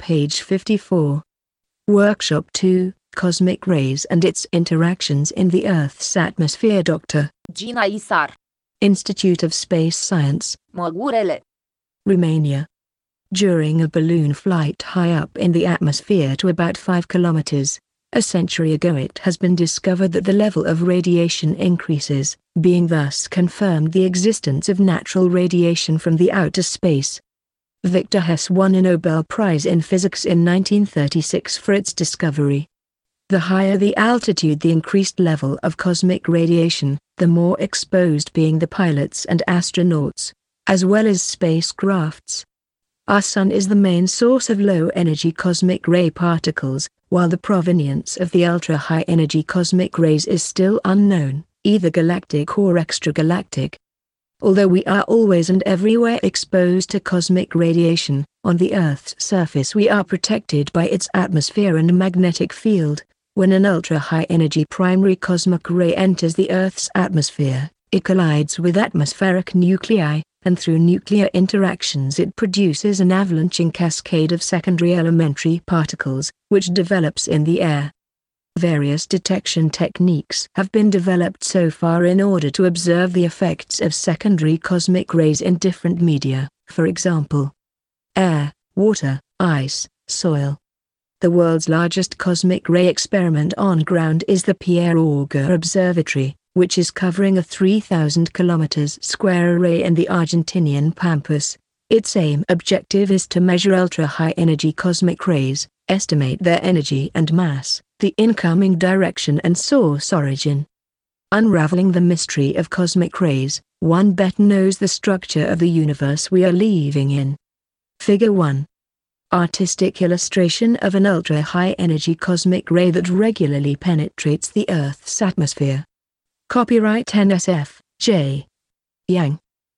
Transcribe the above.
page 54. Workshop 2, Cosmic Rays and its Interactions in the Earth's Atmosphere. Dr. Gina Isar. Institute of Space Science, Măgurele. Romania. During a balloon flight high up in the atmosphere to about 5 kilometers, a century ago, it has been discovered that the level of radiation increases, being thus confirmed the existence of natural radiation from the outer space. Victor Hess won a Nobel Prize in Physics in 1936 for its discovery. The higher the altitude, the increased level of cosmic radiation, the more exposed being the pilots and astronauts, as well as spacecrafts. Our Sun is the main source of low-energy cosmic ray particles, while the provenience of the ultra-high-energy cosmic rays is still unknown, either galactic or extragalactic. Although we are always and everywhere exposed to cosmic radiation, on the Earth's surface we are protected by its atmosphere and magnetic field. When an ultra-high-energy primary cosmic ray enters the Earth's atmosphere, it collides with atmospheric nuclei, and through nuclear interactions it produces an avalanching cascade of secondary elementary particles, which develops in the air. Various detection techniques have been developed so far in order to observe the effects of secondary cosmic rays in different media, for example, air, water, ice, soil. The world's largest cosmic ray experiment on ground is the Pierre Auger Observatory, which is covering a 3,000 km² array in the Argentinian Pampas. Its objective is to measure ultra-high-energy cosmic rays, estimate their energy and mass, the incoming direction and source origin. Unraveling the mystery of cosmic rays, one better knows the structure of the universe we are living in. Figure 1. Artistic illustration of an ultra-high-energy cosmic ray that regularly penetrates the Earth's atmosphere. Copyright NSF, J. Yang.